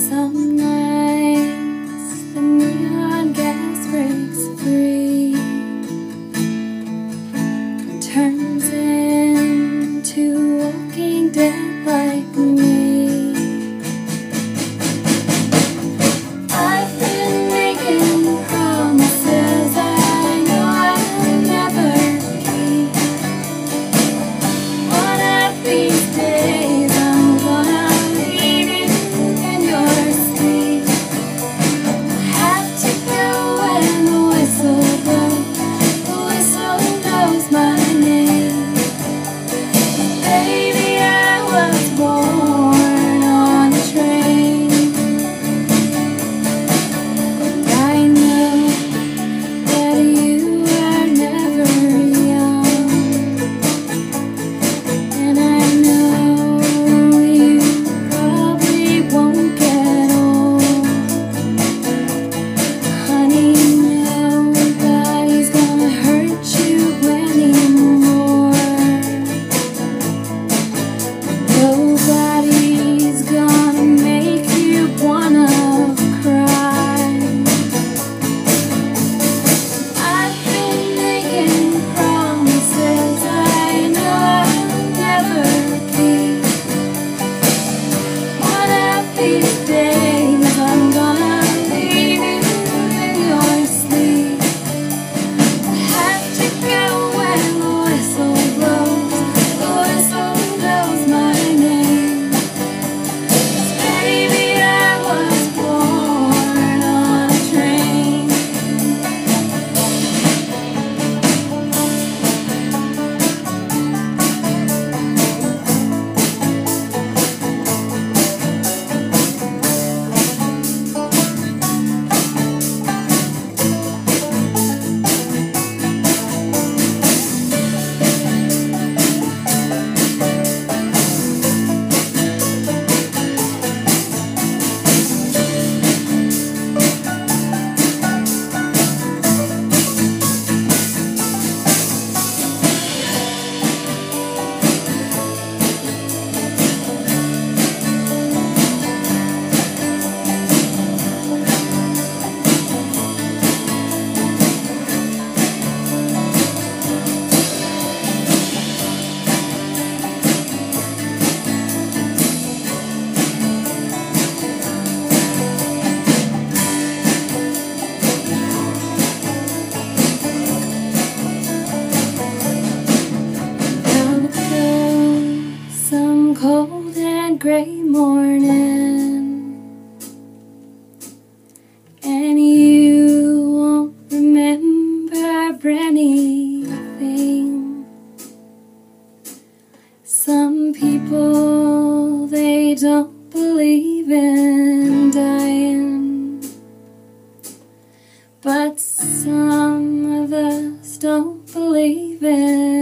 Some nights the neon gas breaks free, turns into Walking Dead like me. I've been making promises I know I'll never keep. One of these days I'm gonna leave you in your sleep. Have to go when the whistle blows. The whistle knows my name. Baby, I was born on a train. I know that you are never young, and I know you probably won't get old. Honey, nobody's gonna hurt you anymore. Nobody's gonna make you wanna cry. I've been making promises I know I'll never keep. One of these days I'm gonna leave you in your sleep. Have to go when the whistle blows. The whistle knows my name. 'Cause baby, I was born on a train. Now goes some cold and gray morning, and you won't remember anything. Some people, they don't believe in dying, but some of us don't believe in